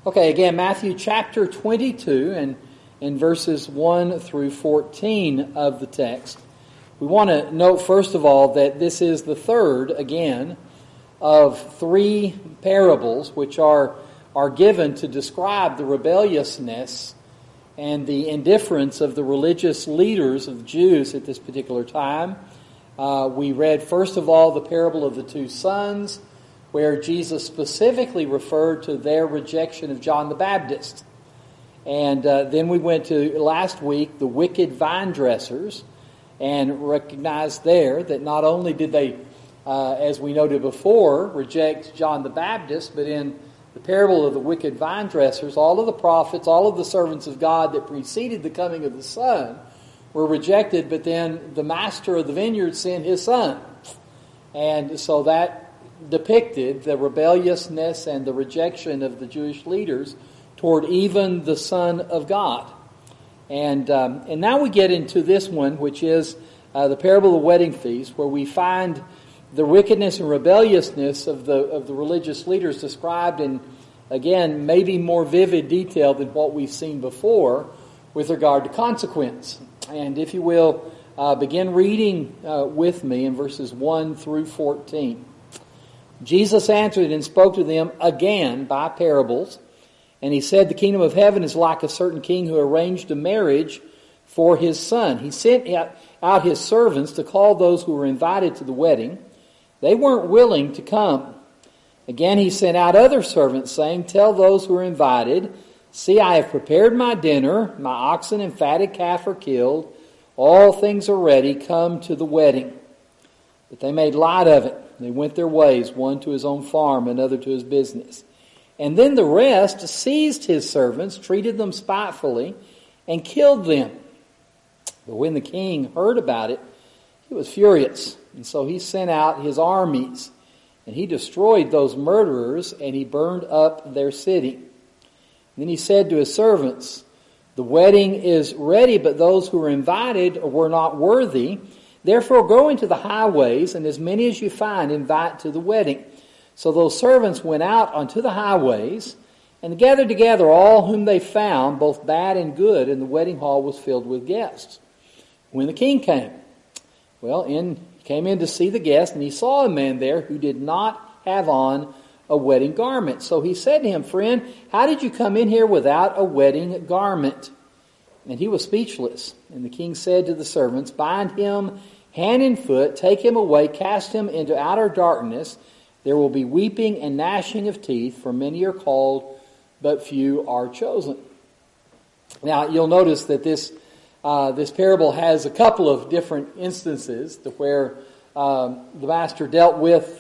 Okay, again, Matthew chapter 22 and in verses 1 through 14 of the text. We want to note, first of all, that this is the third, again, of three parables which are given to describe the rebelliousness and the indifference of the religious leaders of the Jews at this particular time. We read, first of all, the parable of the two sons, where Jesus specifically referred to their rejection of John the Baptist. And then we went to, last week, the wicked vine dressers, and recognized there that not only did they, as we noted before, reject John the Baptist, but in the parable of the wicked vine dressers, all of the prophets, all of the servants of God that preceded the coming of the Son were rejected, but then the master of the vineyard sent his Son. And so that depicted the rebelliousness and the rejection of the Jewish leaders toward even the Son of God. And now we get into this one, which is the parable of the wedding feast, where we find the wickedness and rebelliousness of the religious leaders described in, again, maybe more vivid detail than what we've seen before with regard to consequence. And if you will, begin reading with me in verses 1 through 14. Jesus answered and spoke to them again by parables. And he said, the kingdom of heaven is like a certain king who arranged a marriage for his son. He sent out his servants to call those who were invited to the wedding. They weren't willing to come. Again, he sent out other servants, saying, tell those who are invited, see, I have prepared my dinner. My oxen and fatted calf are killed. All things are ready. Come to the wedding. But they made light of it. They went their ways, one to his own farm, another to his business. And then the rest seized his servants, treated them spitefully, and killed them. But when the king heard about it, he was furious. And so he sent out his armies, and he destroyed those murderers, and he burned up their city. And then he said to his servants, the wedding is ready, but those who were invited were not worthy. Therefore go into the highways, and as many as you find, invite to the wedding. So those servants went out onto the highways, and gathered together all whom they found, both bad and good, and the wedding hall was filled with guests. When the king came, he came in to see the guest, and he saw a man there who did not have on a wedding garment. So he said to him, friend, how did you come in here without a wedding garment? And he was speechless. And the king said to the servants, bind him hand and foot, take him away, cast him into outer darkness. There will be weeping and gnashing of teeth, for many are called, but few are chosen. Now, you'll notice that this parable has a couple of different instances to where the master dealt with,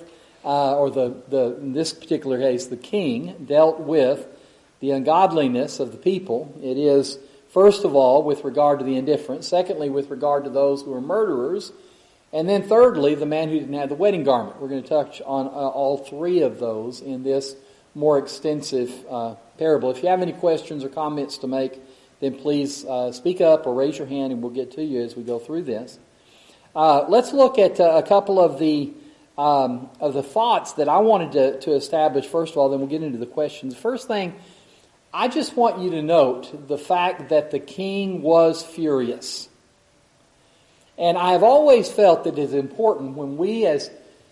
in this particular case, the king dealt with the ungodliness of the people. It is, first of all, with regard to the indifferent. Secondly, with regard to those who are murderers. And then thirdly, the man who didn't have the wedding garment. We're going to touch on all three of those in this more extensive parable. If you have any questions or comments to make, then please speak up or raise your hand, and we'll get to you as we go through this. Let's look at a couple of the thoughts that I wanted to establish first of all, then we'll get into the questions. The first thing, I just want you to note the fact that the king was furious. And I have always felt that it is important when we as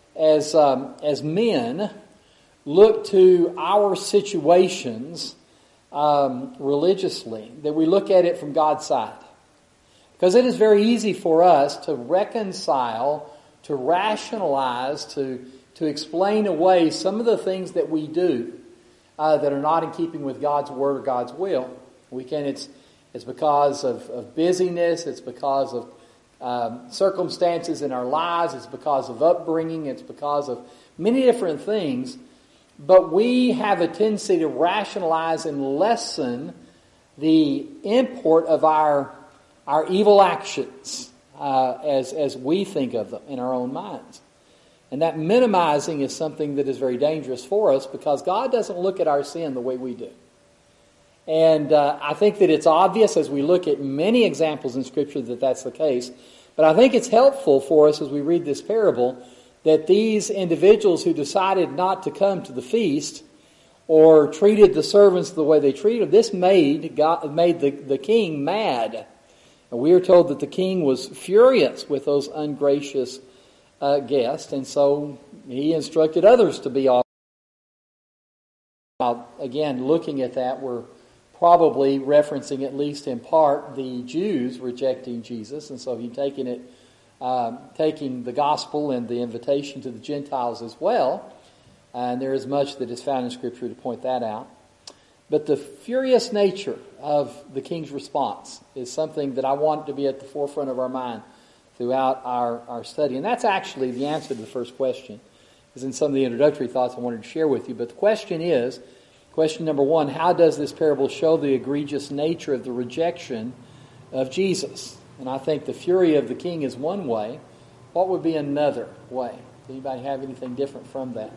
men look to our situations religiously, that we look at it from God's side. Because it is very easy for us to reconcile, to rationalize, to explain away some of the things that we do that are not in keeping with God's word or God's will. It's because of busyness, it's because of circumstances in our lives, it's because of upbringing, it's because of many different things, but we have a tendency to rationalize and lessen the import of our evil actions as we think of them in our own minds. And that minimizing is something that is very dangerous for us, because God doesn't look at our sin the way we do. And I think that it's obvious as we look at many examples in Scripture that that's the case. But I think it's helpful for us as we read this parable that these individuals who decided not to come to the feast or treated the servants the way they treated them, this made the king mad. And we are told that the king was furious with those ungracious guests, and so he instructed others to be off. Again, looking at that, we're probably referencing, at least in part, the Jews rejecting Jesus, and so he's taking the gospel and the invitation to the Gentiles as well. And there is much that is found in Scripture to point that out. But the furious nature of the king's response is something that I want to be at the forefront of our mind throughout our study. And that's actually the answer to the first question, is in some of the introductory thoughts I wanted to share with you. But the question is, question number one, how does this parable show the egregious nature of the rejection of Jesus? And I think the fury of the king is one way. What would be another way? Does anybody have anything different from that?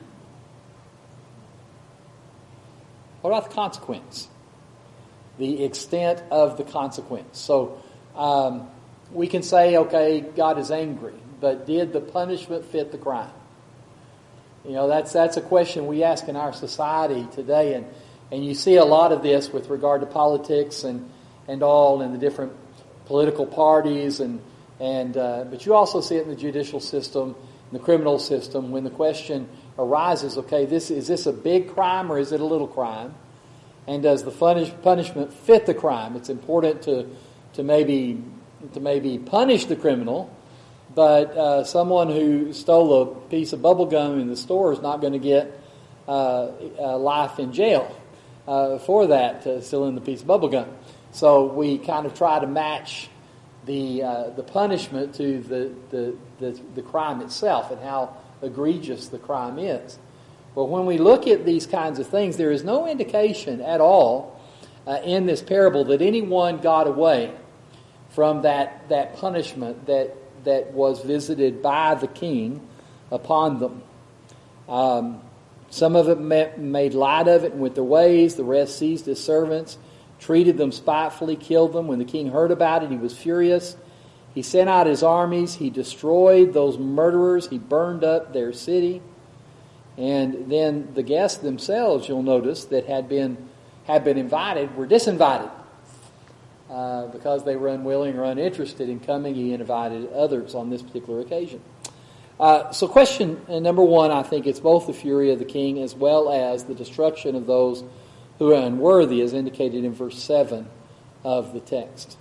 What about the consequence? The extent of the consequence. So we can say, okay, God is angry, but did the punishment fit the crime? You know, that's a question we ask in our society today, and you see a lot of this with regard to politics and all, and the different political parties, but you also see it in the judicial system, in the criminal system, when the question arises, okay, is this a big crime or is it a little crime? And does the punishment fit the crime? It's important to maybe punish the criminal, but someone who stole a piece of bubble gum in the store is not going to get life in jail for that, stealing the piece of bubble gum. So we kind of try to match the punishment to the crime itself and how egregious the crime is. But when we look at these kinds of things, there is no indication at all in this parable that anyone got away from that punishment that was visited by the king upon them. Some of it made light of it and went their ways. The rest seized his servants, treated them spitefully, killed them. When the king heard about it, he was furious. He sent out his armies. He destroyed those murderers. He burned up their city. And then the guests themselves, you'll notice, that had been invited were disinvited because they were unwilling or uninterested in coming. He invited others on this particular occasion. So question number one, I think it's both the fury of the king as well as the destruction of those who are unworthy, as indicated in verse 7 of the text.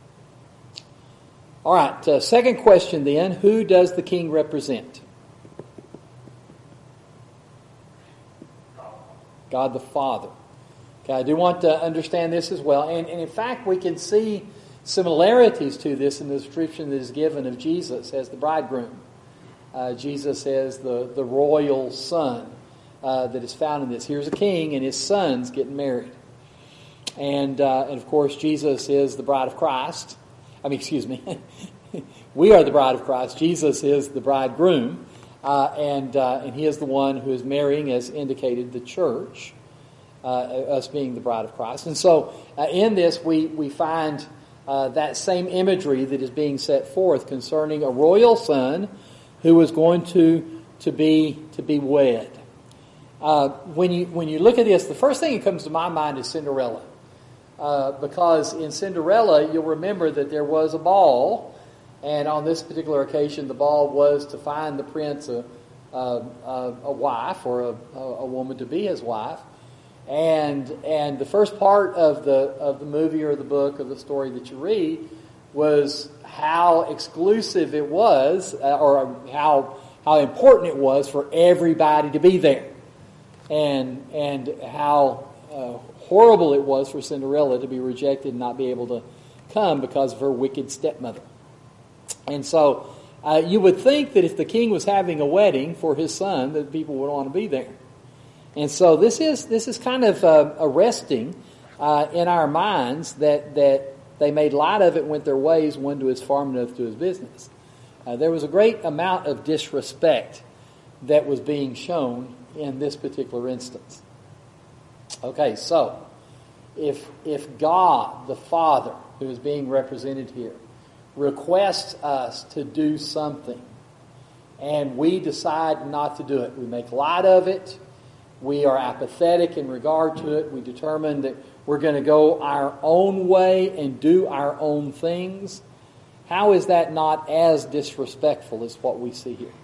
All right, second question then, who does the king represent? God the Father. Okay, I do want to understand this as well. And in fact, we can see similarities to this in the description that is given of Jesus as the bridegroom. Jesus as the royal son that is found in this. Here's a king and his sons getting married. And of course, Jesus is the bride of Christ. We are the bride of Christ. Jesus is the bridegroom. And he is the one who is marrying, as indicated, the church, us being the bride of Christ. And so in this we find that same imagery that is being set forth concerning a royal son who is going to be wed. When you look at this, the first thing that comes to my mind is Cinderella. Because in Cinderella, you'll remember that there was a ball. And on this particular occasion, the ball was to find the prince a wife, or a woman to be his wife. And the first part of the movie or the book or the story that you read was how exclusive it was, or how important it was for everybody to be there, and how horrible it was for Cinderella to be rejected and not be able to come because of her wicked stepmother. And so you would think that if the king was having a wedding for his son, that people would want to be there. And so this is kind of arresting in our minds that they made light of it, went their ways, one to his farm, another to his business. There was a great amount of disrespect that was being shown in this particular instance. Okay, so if God, the Father, who is being represented here, requests us to do something, and we decide not to do it, we make light of it, we are apathetic in regard to it. We determine that we're going to go our own way and do our own things. How is that not as disrespectful as what we see here?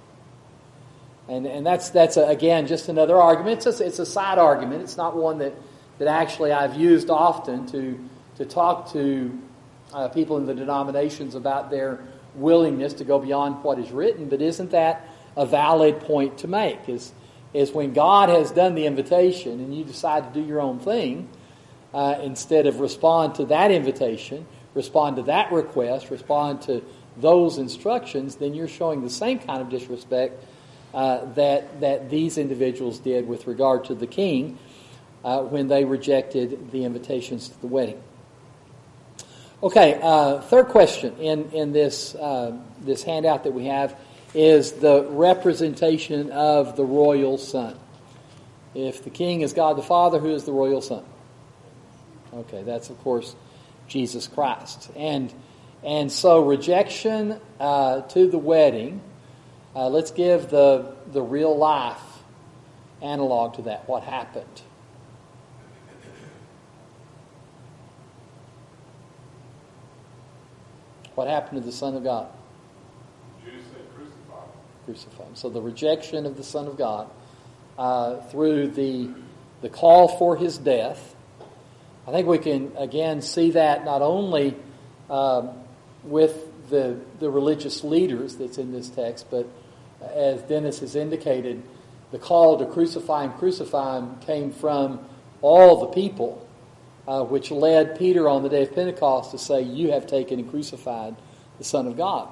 And that's again, just another argument. It's a side argument. It's not one that actually I've used often to talk to people in the denominations about their willingness to go beyond what is written. But isn't that a valid point to make? Is when God has done the invitation and you decide to do your own thing, instead of respond to that invitation, respond to that request, respond to those instructions, then you're showing the same kind of disrespect that these individuals did with regard to the king when they rejected the invitations to the wedding. Okay, third question in this handout that we have is the representation of the royal son. If the king is God the Father, who is the royal son? Okay, that's of course Jesus Christ. And so rejection to the wedding, let's give the real life analog to that. What happened? What happened to the Son of God? Jews said crucify. Crucify him. So the rejection of the Son of God through the call for his death. I think we can again see that not only with the religious leaders that's in this text, but as Dennis has indicated, the call to crucify him came from all the people, which led Peter on the day of Pentecost to say, "You have taken and crucified the Son of God."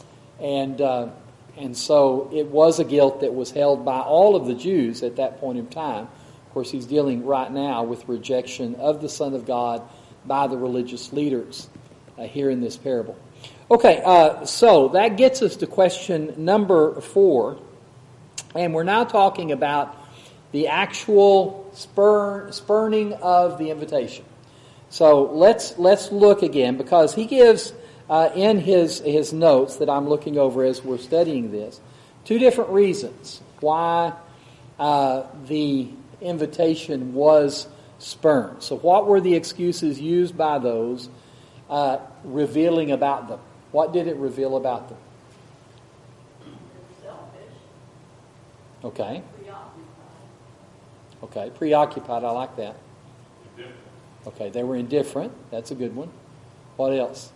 And so it was a guilt that was held by all of the Jews at that point in time. Of course, he's dealing right now with rejection of the Son of God by the religious leaders here in this parable. Okay, so that gets us to question number 4. And we're now talking about the actual spurning of the invitation. So let's look again, because he gives in his notes that I'm looking over as we're studying this 2 different reasons why the invitation was spurned. So what were the excuses used by those revealing about them? What did it reveal about them? Selfish. Okay. Preoccupied. Okay, preoccupied, I like that. Indifferent. Okay, they were indifferent. That's a good one. What else?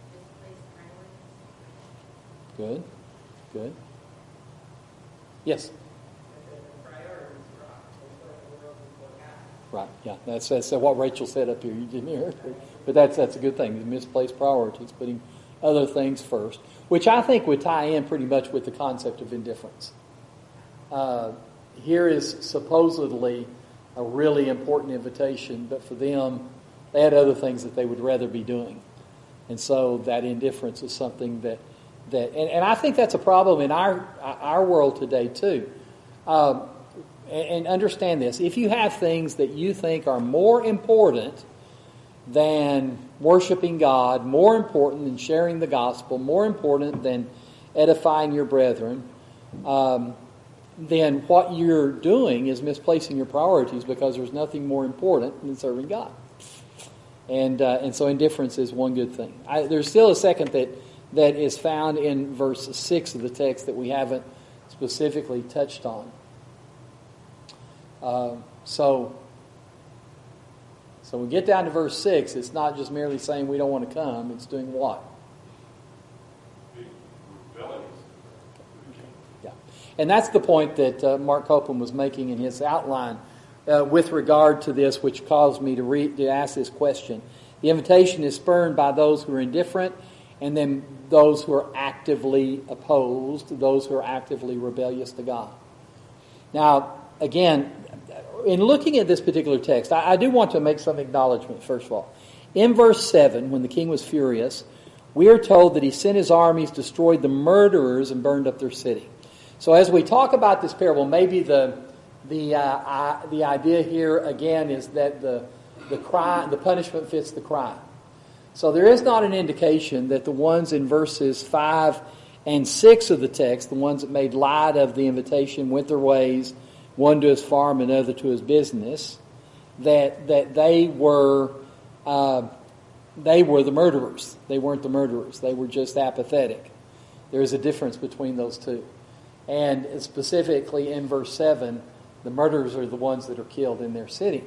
Good. Good. Yes? Right, yeah. That's what Rachel said up here. You didn't hear her. But that's a good thing. Misplaced priorities, putting other things first, which I think would tie in pretty much with the concept of indifference. Here is supposedly a really important invitation, but for them, they had other things that they would rather be doing. And so that indifference is something that and I think that's a problem in our world today too. And understand this, if you have things that you think are more important than worshiping God, more important than sharing the gospel, more important than edifying your brethren, then what you're doing is misplacing your priorities, because there's nothing more important than serving God. And so indifference is one good thing. There's still a second that is found in verse 6 of the text that we haven't specifically touched on. So we get down to verse 6, it's not just merely saying we don't want to come, it's doing what? Yeah. And that's the point that Mark Copeland was making in his outline with regard to this, which caused me to ask this question. The invitation is spurned by those who are indifferent, and then those who are actively opposed, those who are actively rebellious to God. Now, again, in looking at this particular text, I do want to make some acknowledgement, first of all. In verse 7, when the king was furious, we are told that he sent his armies, destroyed the murderers, and burned up their city. So as we talk about this parable, maybe the idea here, again, is that the punishment fits the crime. So there is not an indication that the ones in verses 5 and 6 of the text, the ones that made light of the invitation, went their ways, one to his farm, another to his business, that they were the murderers. They weren't the murderers. They were just apathetic. There is a difference between those two. And specifically in verse 7, the murderers are the ones that are killed in their city.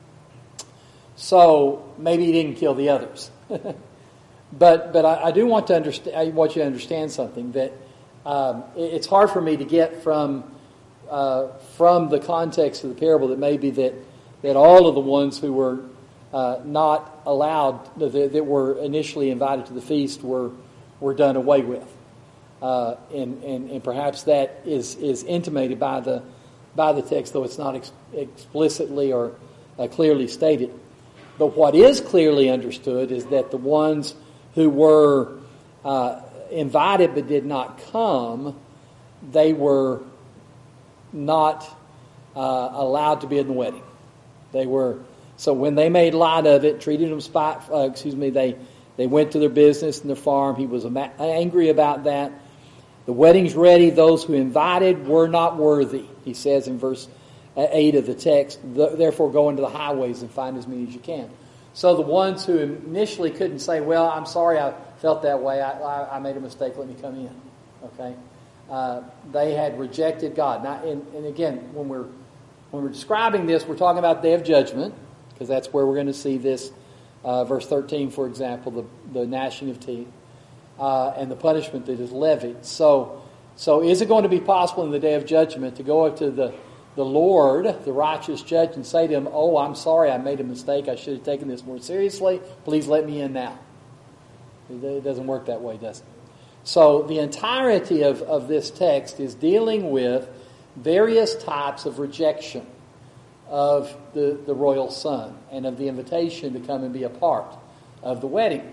So maybe he didn't kill the others. But I do want to understand. I want you to understand something, that it's hard for me to get from the context of the parable that maybe that all of the ones who were not allowed, that were initially invited to the feast, were done away with, and perhaps that is intimated by the text, though it's not explicitly or clearly stated. But what is clearly understood is that the ones who were invited but did not come, they were not allowed to be in the wedding. So when they made light of it, treated them they went to their business and their farm. He was angry about that. The wedding's ready. Those who invited were not worthy. He says in verse 8 of the text, therefore go into the highways and find as many as you can. So the ones who initially couldn't say, well, I'm sorry I felt that way. I made a mistake. Let me come in. Okay? They had rejected God. Now, and again, when we're describing this, we're talking about the day of judgment, because that's where we're going to see this. Verse 13, for example, the gnashing of teeth and the punishment that is levied. So is it going to be possible in the day of judgment to go up to the Lord, the righteous judge, and say to him, oh, I'm sorry, I made a mistake. I should have taken this more seriously. Please let me in now. It doesn't work that way, does it? So the entirety of this text is dealing with various types of rejection of the royal son and of the invitation to come and be a part of the wedding.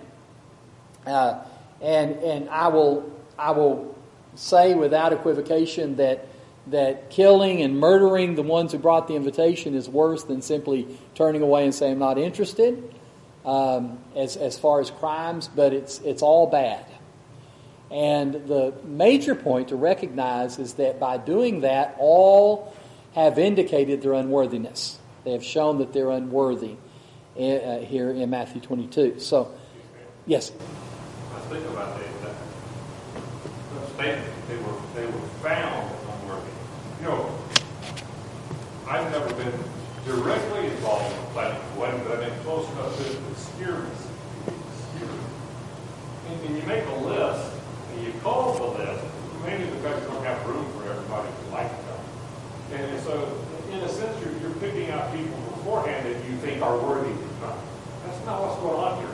And I will say without equivocation that killing and murdering the ones who brought the invitation is worse than simply turning away and saying I'm not interested, as far as crimes, but it's all bad. And the major point to recognize is that by doing that, all have indicated their unworthiness. They have shown that they're unworthy here in Matthew 22. So, yes? Let's think about that statement. They were found unworthy. You know, I've never been directly involved in planning a wedding, but I've been close enough to experience. And you make a list, and you call the list, maybe because you don't have room for everybody to like them. And so, in a sense, you're picking out people beforehand that you think are worthy to come. That's not what's going on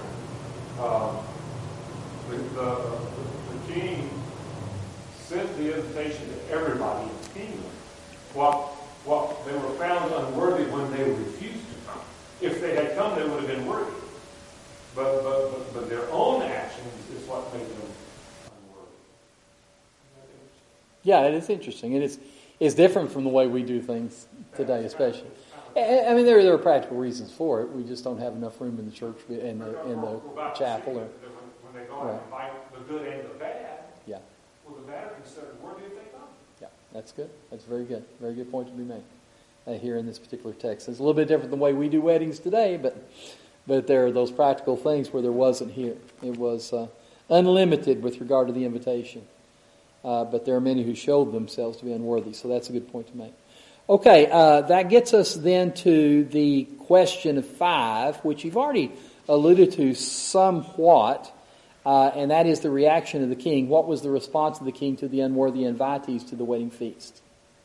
here. The king sent the invitation to everybody in the kingdom. Well, they were found unworthy when they refused to come. If they had come, they would have been worthy. But their own actions is what made them unworthy. Yeah, it is interesting. It's different from the way we do things today, especially. I mean, there are practical reasons for it. We just don't have enough room in the church, in the chapel. When they go and invite the good and the bad, yeah. Well, the bad are considered worthy if they come. Yeah, that's good. That's very good. Very good point to be made here in this particular text. It's a little bit different than the way we do weddings today, but there are those practical things where there wasn't here. It was unlimited with regard to the invitation. But there are many who showed themselves to be unworthy, so that's a good point to make. Okay, that gets us then to the question of 5, which you've already alluded to somewhat, and that is the reaction of the king. What was the response of the king to the unworthy invitees to the wedding feast?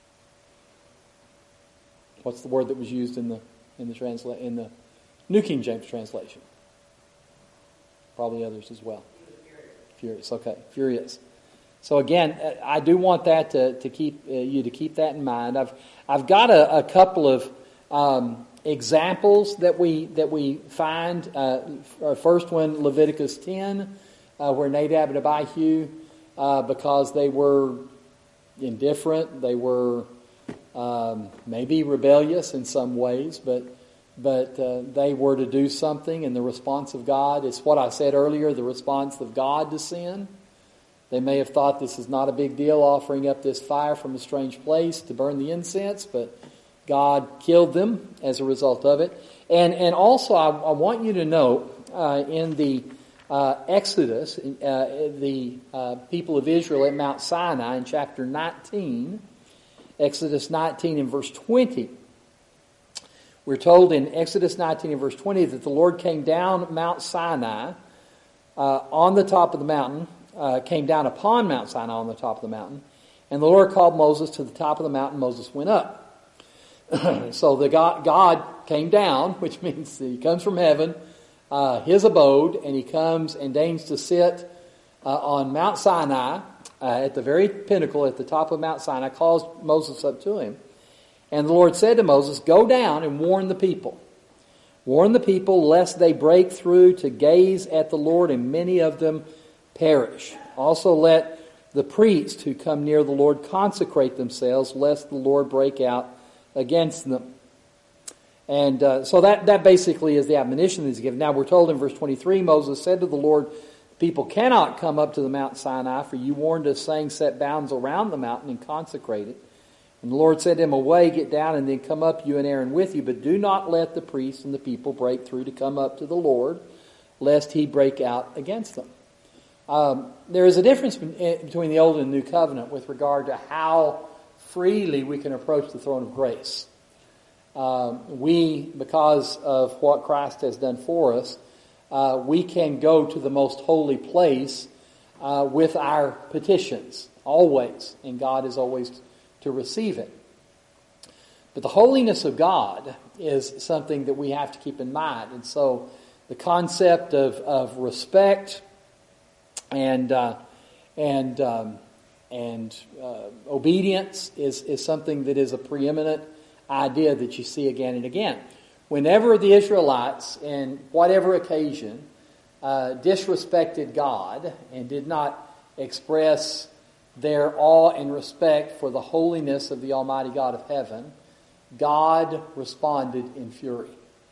What's the word that was used in the New King James translation? Probably others as well. Furious. Okay, furious. So again, I do want that to keep you to keep that in mind. I've got a couple of examples that we find. Our first one, Leviticus 10, where Nadab and Abihu, because they were indifferent, they were maybe rebellious in some ways, but they were to do something, and the response of God is what I said earlier: the response of God to sin. They may have thought this is not a big deal, offering up this fire from a strange place to burn the incense, but God killed them as a result of it. And also I want you to note in the Exodus, the people of Israel at Mount Sinai in chapter 19, Exodus 19 and verse 20. We're told in Exodus 19 and verse 20 that the Lord came down Mount Sinai on the top of the mountain, came down upon Mount Sinai on the top of the mountain, and the Lord called Moses to the top of the mountain. Moses went up. So the God came down, which means he comes from heaven, his abode, and he comes and deigns to sit on Mount Sinai at the very pinnacle at the top of Mount Sinai, calls Moses up to him. And the Lord said to Moses, "Go down and warn the people. Warn the people lest they break through to gaze at the Lord and many of them perish. Also let the priests who come near the Lord consecrate themselves lest the Lord break out against them." And so that basically is the admonition that he's given. Now we're told in verse 23, Moses said to the Lord, "People cannot come up to the Mount Sinai, for you warned us, saying, set bounds around the mountain and consecrate it." And the Lord said to him, "Away, get down, and then come up, you and Aaron with you, but do not let the priests and the people break through to come up to the Lord, lest he break out against them." There is a difference between the Old and New Covenant with regard to how freely we can approach the throne of grace. We, because of what Christ has done for us, we can go to the most holy place with our petitions, always, and God is always to receive it. But the holiness of God is something that we have to keep in mind. And so the concept of respect and obedience is something that is a preeminent idea that you see again and again. Whenever the Israelites, in whatever occasion, disrespected God and did not express their awe and respect for the holiness of the Almighty God of heaven, God responded in fury.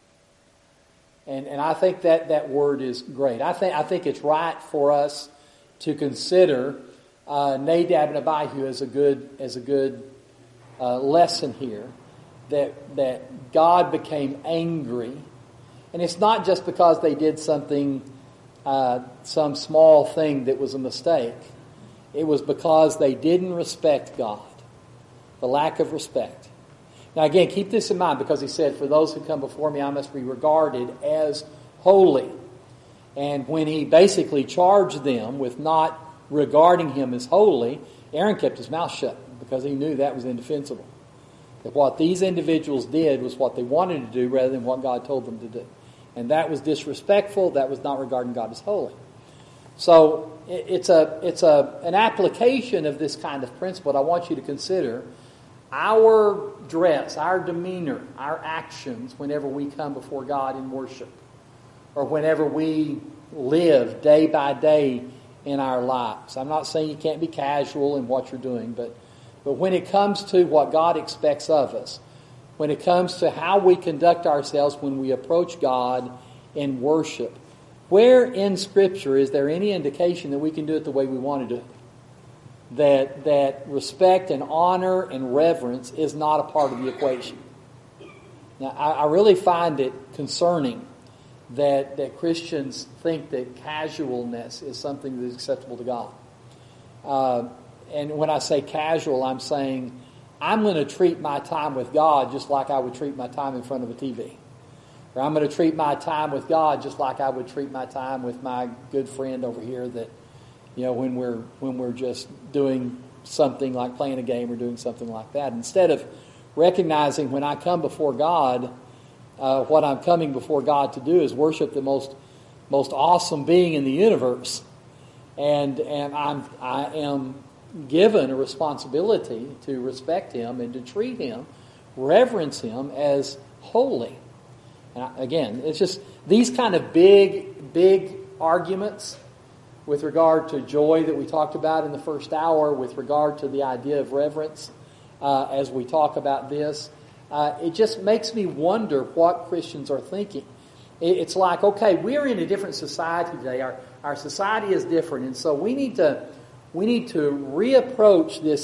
And I think that word is great. I think it's right for us to consider Nadab and Abihu as a good lesson here. That God became angry, and it's not just because they did something, some small thing that was a mistake. It was because they didn't respect God. The lack of respect. Now again, keep this in mind, because he said, "For those who come before me, I must be regarded as holy." And when he basically charged them with not regarding him as holy, Aaron kept his mouth shut because he knew that was indefensible. That what these individuals did was what they wanted to do rather than what God told them to do. And that was disrespectful. That was not regarding God as holy. So it's an application of this kind of principle. I want you to consider our dress, our demeanor, our actions whenever we come before God in worship, or whenever we live day by day in our lives. I'm not saying you can't be casual in what you're doing, but when it comes to what God expects of us, when it comes to how we conduct ourselves when we approach God in worship, where in Scripture is there any indication that we can do it the way we want to do it? That respect and honor and reverence is not a part of the equation. Now, I really find it concerning that Christians think that casualness is something that is acceptable to God. And when I say casual, I'm saying I'm going to treat my time with God just like I would treat my time in front of a TV. Or I'm going to treat my time with God just like I would treat my time with my good friend over here that, when we're just doing something like playing a game or doing something like that. Instead of recognizing when I come before God, what I'm coming before God to do is worship the most awesome being in the universe. And I am given a responsibility to respect him and to treat him, reverence him as holy. And again, it's just these kind of big arguments with regard to joy that we talked about in the first hour, with regard to the idea of reverence as we talk about this. It just makes me wonder what Christians are thinking. It's like, okay, we're in a different society today. Our society is different, and so we need to reapproach this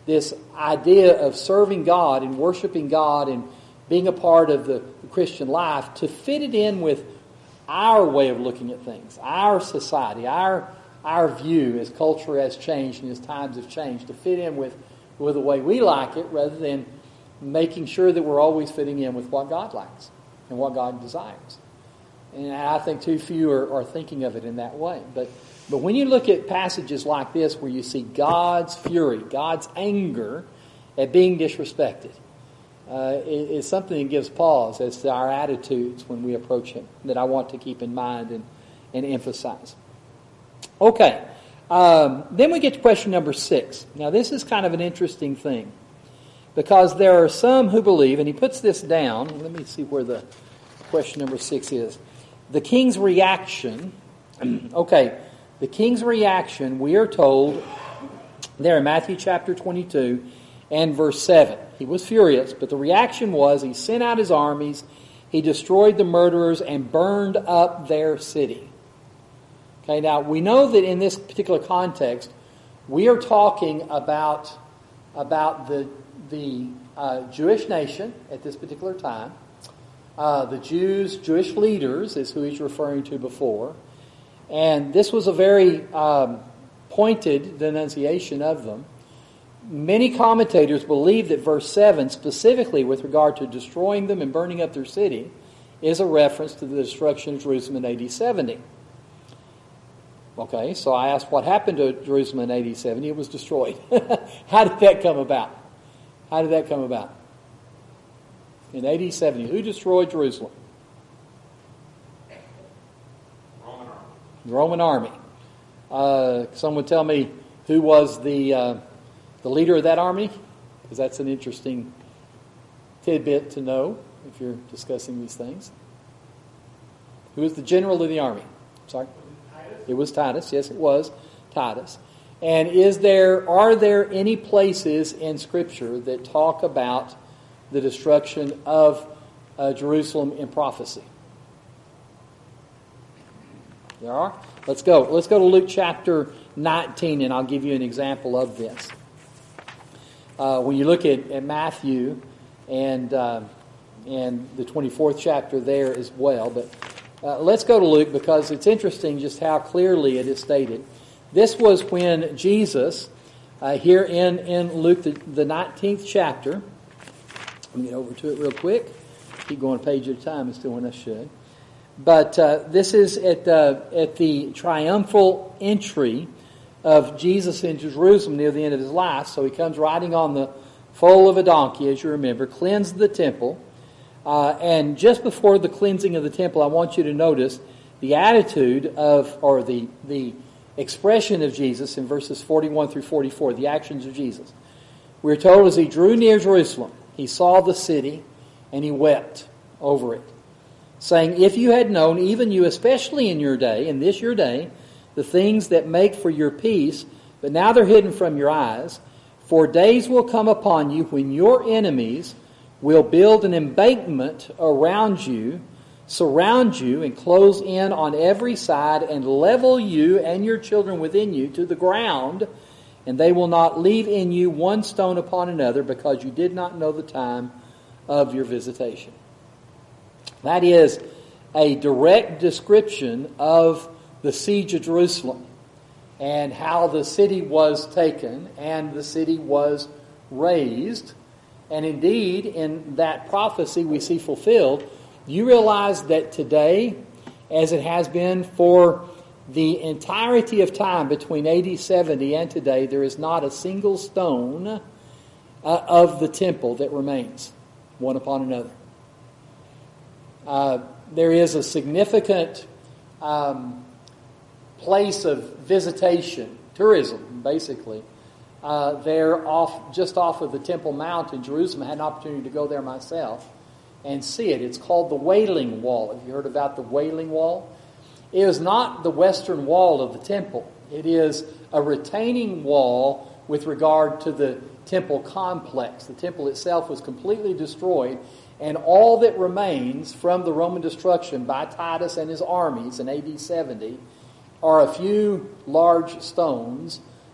this idea of serving God and worshiping God and being a part of the Christian life, to fit it in with our way of looking at things, our society, our view as culture has changed and as times have changed, to fit in with the way we like it, rather than making sure that we're always fitting in with what God likes and what God desires. And I think too few are thinking of it in that way. But when you look at passages like this where you see God's fury, God's anger at being disrespected, it's something that gives pause as to our attitudes when we approach Him, that I want to keep in mind and emphasize. Okay, then we get to question number 6. Now this is kind of an interesting thing, because there are some who believe, and he puts this down, let me see where the question number 6 is. The king's reaction, okay, the king's reaction, we are told there in Matthew chapter 22 and verse 7. He was furious, but the reaction was he sent out his armies, he destroyed the murderers, and burned up their city. Okay, now we know that in this particular context, we are talking about the Jewish nation at this particular time. The Jewish leaders is who he's referring to before. And this was a very pointed denunciation of them. Many commentators believe that verse 7, specifically with regard to destroying them and burning up their city, is a reference to the destruction of Jerusalem in AD 70. Okay, so I asked what happened to Jerusalem in AD 70. It was destroyed. How did that come about? How did that come about? In AD 70, who destroyed Jerusalem? The Roman army. Someone tell me who was the leader of that army? Because that's an interesting tidbit to know if you're discussing these things. Who was the general of the army? Sorry? It was Titus. Yes, it was Titus. And are there any places in Scripture that talk about the destruction of Jerusalem in prophecy? There are? Let's go. Let's go to Luke chapter 19, and I'll give you an example of this. When you look at Matthew and the 24th chapter there as well, but let's go to Luke, because it's interesting just how clearly it is stated. This was when Jesus, here in Luke the 19th chapter, let me get over to it real quick. Keep going a page at a time and still when I should. But this is at the triumphal entry of Jesus into Jerusalem near the end of his life. So he comes riding on the foal of a donkey, as you remember, cleansed the temple. And just before the cleansing of the temple, I want you to notice the attitude of, or the expression of Jesus in verses 41 through 44, the actions of Jesus. We're told as he drew near Jerusalem, he saw the city and he wept over it, saying, if you had known, even you especially in your day, in this your day, the things that make for your peace, but now they're hidden from your eyes, for days will come upon you when your enemies will build an embankment around you, surround you, and close in on every side, and level you and your children within you to the ground, and they will not leave in you one stone upon another, because you did not know the time of your visitation. That is a direct description of the siege of Jerusalem and how the city was taken and the city was razed. And indeed, in that prophecy we see fulfilled. You realize that today, as it has been for the entirety of time between AD 70 and today, there is not a single stone of the temple that remains, one upon another. There is a significant place of visitation, tourism, basically, there just off of the Temple Mount in Jerusalem. I had an opportunity to go there myself and see it. It's called the Wailing Wall. Have you heard about the Wailing Wall? It is not the western wall of the temple. It is a retaining wall with regard to the temple complex. The temple itself was completely destroyed, and all that remains from the Roman destruction by Titus and his armies in AD 70 are a few large stones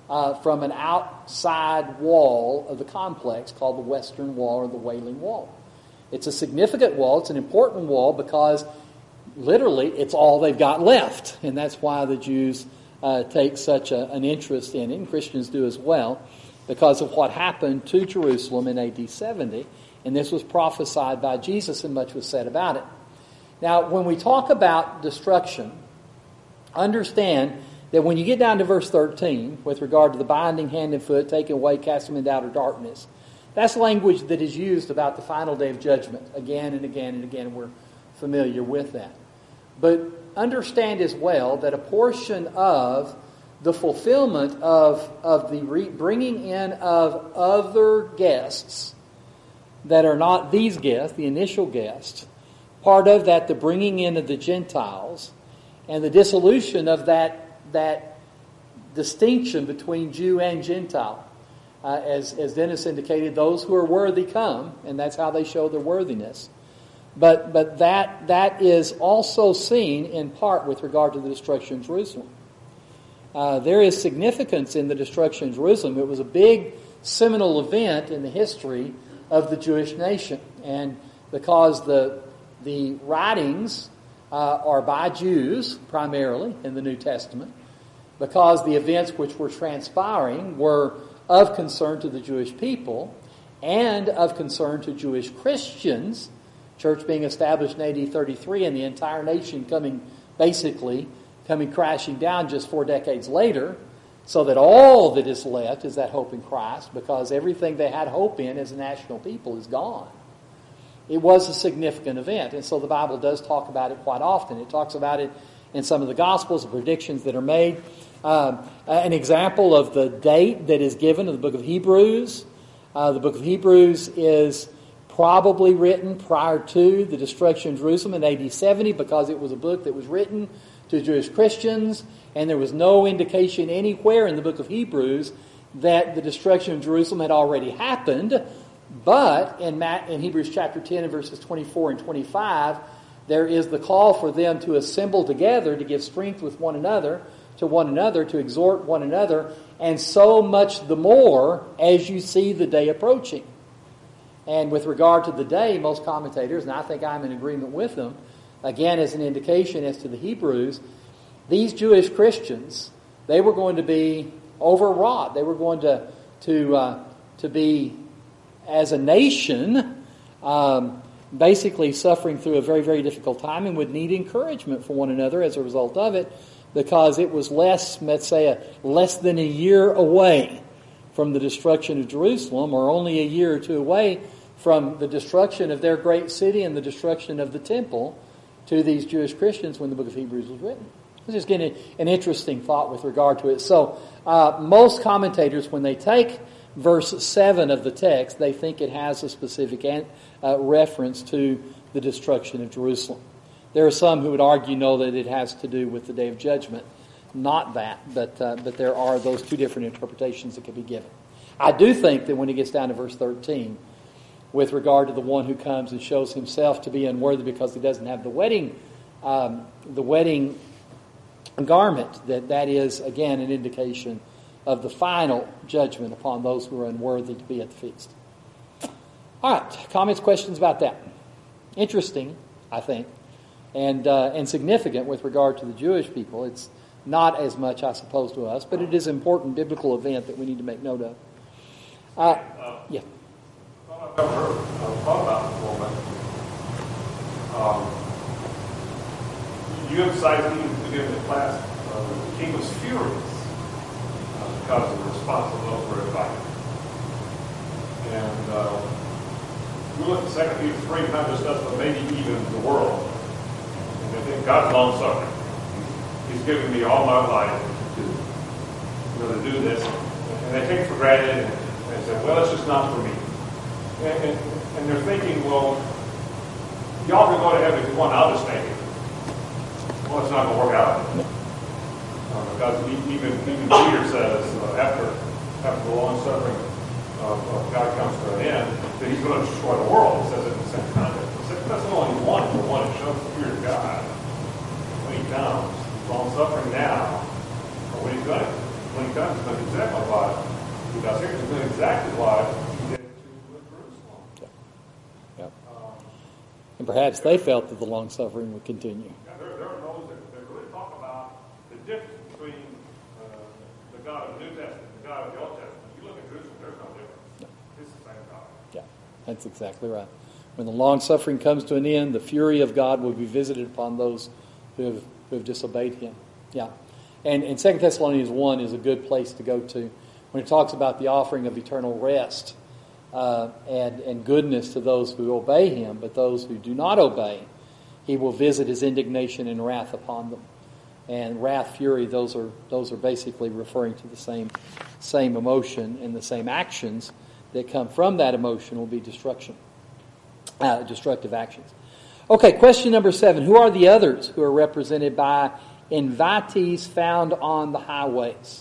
from an outside wall of the complex called the Western Wall or the Wailing Wall. It's a significant wall. It's an important wall because literally it's all they've got left. And that's why the Jews take such an interest in it, and Christians do as well, because of what happened to Jerusalem in AD 70. And this was prophesied by Jesus, and much was said about it. Now, when we talk about destruction, understand that when you get down to verse 13, with regard to the binding hand and foot, taken away, cast them into outer darkness, that's language that is used about the final day of judgment again and again and again. We're familiar with that. But understand as well that a portion of the fulfillment of the bringing in of other guests that are not these guests, the initial guests, part of that, the bringing in of the Gentiles, and the dissolution of that distinction between Jew and Gentile. As Dennis indicated, those who are worthy come, and that's how they show their worthiness. But that is also seen in part with regard to the destruction of Jerusalem. There is significance in the destruction of Jerusalem. It was a big seminal event in the history of the Jewish nation, and because the writings are by Jews primarily in the New Testament, because the events which were transpiring were of concern to the Jewish people and of concern to Jewish Christians, church being established in AD 33 and the entire nation coming crashing down just 4 decades later, so that all that is left is that hope in Christ, because everything they had hope in as a national people is gone. It was a significant event, and so the Bible does talk about it quite often. It talks about it in some of the Gospels, the predictions that are made. An example of the date that is given in the book of Hebrews. The book of Hebrews is probably written prior to the destruction of Jerusalem in AD 70, because it was a book that was written to Jewish Christians, and there was no indication anywhere in the book of Hebrews that the destruction of Jerusalem had already happened. But in Hebrews chapter 10 and verses 24 and 25, there is the call for them to assemble together, to give strength with one another, to exhort one another, and so much the more as you see the day approaching. And with regard to the day, most commentators, and I think I'm in agreement with them, again as an indication as to the Hebrews, these Jewish Christians, they were going to be overwrought. They were going to be, as a nation, basically suffering through a very, very difficult time, and would need encouragement from one another as a result of it, because it was less than a year away from the destruction of Jerusalem, or only a year or two away from the destruction of their great city and the destruction of the temple to these Jewish Christians when the book of Hebrews was written. This is getting an interesting thought with regard to it. So most commentators, when they take verse 7 of the text, they think it has a specific reference to the destruction of Jerusalem. There are some who would argue, no, that it has to do with the Day of Judgment. Not that, but there are those two different interpretations that could be given. I do think that when it gets down to verse 13, with regard to the one who comes and shows himself to be unworthy because he doesn't have the wedding garment, that is, again, an indication of the final judgment upon those who are unworthy to be at the feast. All right, comments, questions about that? Interesting, I think, and significant with regard to the Jewish people. It's not as much, I suppose, to us, but it is an important biblical event that we need to make note of. Yeah. I've never thought about it before, but you emphasized even at the beginning of the class, the king was furious because of the response of those who were invited. And we look at 2 Peter 3, not just us, but maybe even the world. And I think God's long suffering. He's given me all my life to do this. And they take it for granted and they say, well, it's just not for me. And they're thinking, well, y'all can go to heaven if you want, I'll just make it. Well, it's not going to work out. Because even Peter says, after the long suffering of God comes to an end, that he's going to destroy the world. He says it in the same context. That's only one for one. It shows the fear of God. When he comes, he's long suffering now, but when he's going to when he comes, he's going to exemplify it. Because here he's doing exactly what he did to Jerusalem. Yep. And perhaps they felt that the long suffering would continue. Yeah, there are those that really talk about the difference between the God of the New Testament and the God of the Old Testament. If you look at Jerusalem, there's no difference. No. It's the same God. Yeah, that's exactly right. When the long suffering comes to an end, the fury of God will be visited upon those who have disobeyed Him. Yeah. And 2 Thessalonians 1 is a good place to go to when it talks about the offering of eternal rest and goodness to those who obey Him, but those who do not obey, He will visit His indignation and wrath upon them. And wrath, fury, those are basically referring to the same emotion, and the same actions that come from that emotion will be destructive actions. Okay, question number 7. Who are the others who are represented by invitees found on the highways?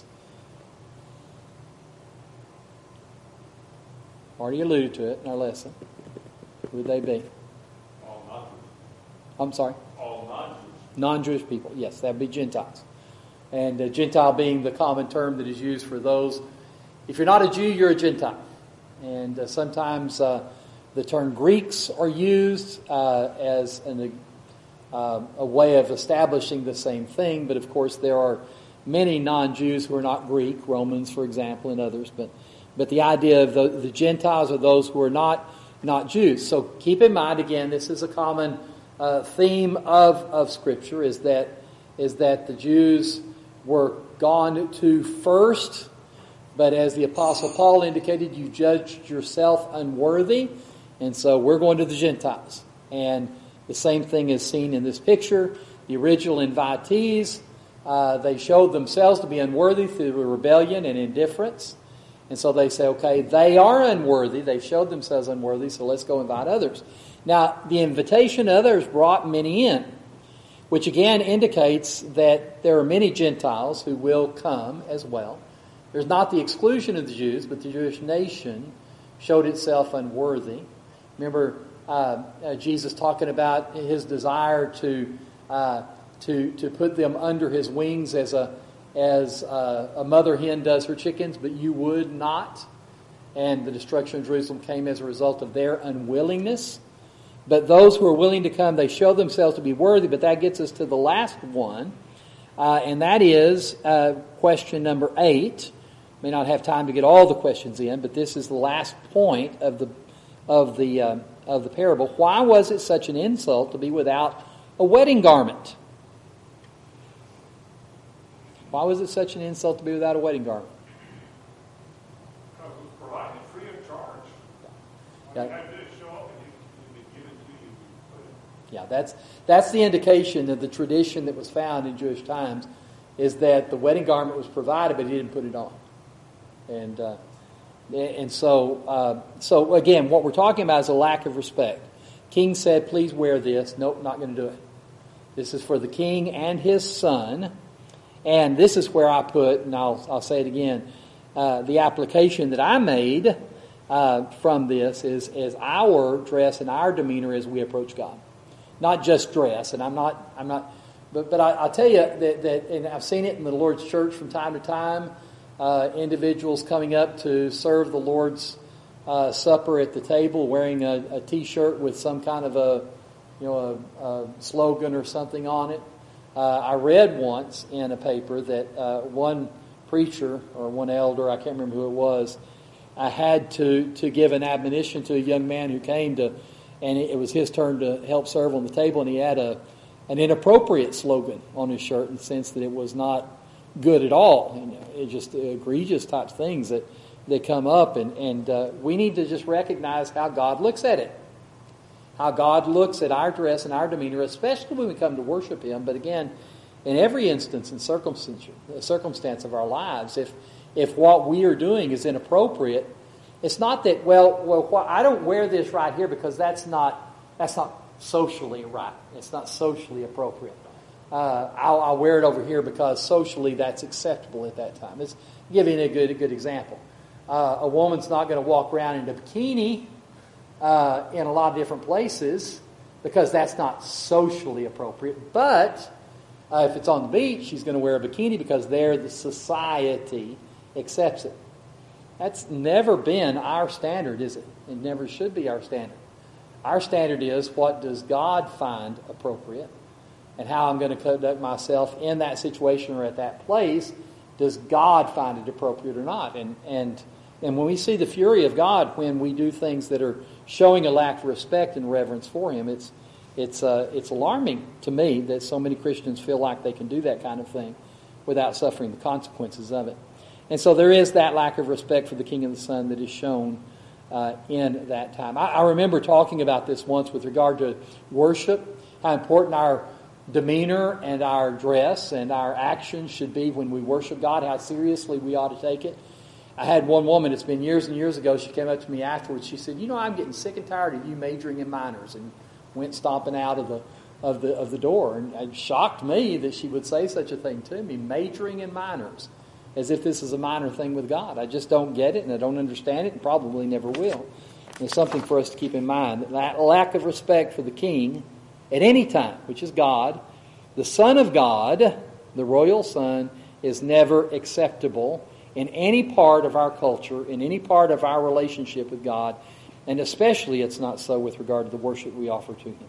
Already alluded to it in our lesson. Who would they be? All non-Jews. I'm sorry? All non-Jews. Non-Jewish people. Yes, that would be Gentiles. And Gentile being the common term that is used for those. If you're not a Jew, you're a Gentile. And sometimes the term Greeks are used as a way of establishing the same thing. But of course, there are many non-Jews who are not Greek, Romans, for example, and others. But the idea of the Gentiles are those who are not Jews. So keep in mind, again, this is a common theme of Scripture, is that the Jews were gone to first, but as the Apostle Paul indicated, you judged yourself unworthy, and so we're going to the Gentiles. And the same thing is seen in this picture. The original invitees, they showed themselves to be unworthy through rebellion and indifference. And so they say, okay, they are unworthy. They've showed themselves unworthy, so let's go invite others. Now, the invitation of others brought many in, which again indicates that there are many Gentiles who will come as well. There's not the exclusion of the Jews, but the Jewish nation showed itself unworthy. Remember Jesus talking about His desire to put them under His wings as a mother hen does her chickens, but you would not. And the destruction of Jerusalem came as a result of their unwillingness. But those who are willing to come, they show themselves to be worthy. But that gets us to the last one, and that is question number 8. May not have time to get all the questions in, but this is the last point of the parable. Why was it such an insult to be without a wedding garment? Why was it such an insult to be without a wedding garment? Because it was provided free of charge. Yeah. You had to show up and you'd be given to you. Yeah, that's the indication of the tradition that was found in Jewish times, is that the wedding garment was provided, but he didn't put it on. And so again, what we're talking about is a lack of respect. King said, please wear this. Nope, not going to do it. This is for the king and his son. And this is where I put, and I'll say it again, the application that I made from this is our dress and our demeanor as we approach God. Not just dress, and I'm not, but I'll tell you that, and I've seen it in the Lord's church from time to time, individuals coming up to serve the Lord's supper at the table wearing a T-shirt with some kind of a slogan or something on it. I read once in a paper that one preacher or one elder, I can't remember who it was, had to give an admonition to a young man who came to, and it was his turn to help serve on the table, and he had an inappropriate slogan on his shirt in the sense that it was not good at all. It just egregious type things that come up, and we need to just recognize how God looks at it. How God looks at our dress and our demeanor, especially when we come to worship Him. But again, in every instance and circumstance of our lives, if what we are doing is inappropriate, it's not that, well, I don't wear this right here because that's not socially right. It's not socially appropriate. I'll wear it over here because socially that's acceptable at that time. It's giving a good example. A woman's not going to walk around in a bikini in a lot of different places because that's not socially appropriate. But If it's on the beach, she's going to wear a bikini because there the society accepts it. That's never been our standard, is it? It never should be our standard. Our standard is, what does God find appropriate? And how I'm going to conduct myself in that situation or at that place, does God find it appropriate or not? And when we see the fury of God when we do things that are showing a lack of respect and reverence for Him, it's alarming to me that so many Christians feel like they can do that kind of thing without suffering the consequences of it. And so there is that lack of respect for the King of the Sun that is shown in that time. I remember talking about this once with regard to worship, how important our demeanor and our dress and our actions should be when we worship God, how seriously we ought to take it. I had one woman, it's been years and years ago, she came up to me afterwards, she said, I'm getting sick and tired of you majoring in minors, and went stomping out of the door. And it shocked me that she would say such a thing to me, majoring in minors, as if this is a minor thing with God. I just don't get it, and I don't understand it, and probably never will. And it's something for us to keep in mind, that lack of respect for the King at any time, which is God, the Son of God, the royal Son, is never acceptable in any part of our culture, in any part of our relationship with God, and especially it's not so with regard to the worship we offer to Him.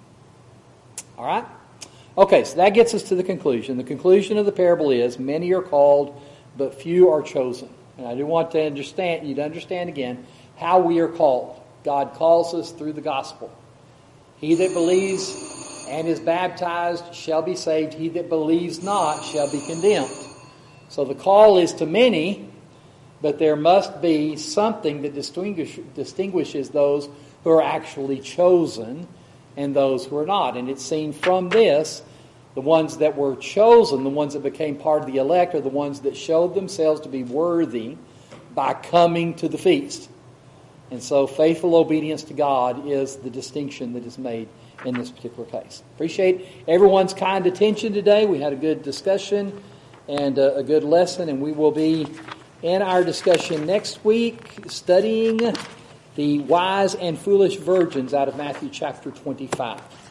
All right? Okay, so that gets us to the conclusion. The conclusion of the parable is, many are called, but few are chosen. And I do want you to understand again how we are called. God calls us through the gospel. He that believes and is baptized shall be saved. He that believes not shall be condemned. So the call is to many, but there must be something that distinguishes those who are actually chosen and those who are not. And it's seen from this, the ones that were chosen, the ones that became part of the elect, are the ones that showed themselves to be worthy by coming to the feast. And so faithful obedience to God is the distinction that is made in this particular case. Appreciate everyone's kind attention today. We had a good discussion and a good lesson, and we will be in our discussion next week studying the wise and foolish virgins out of Matthew chapter 25.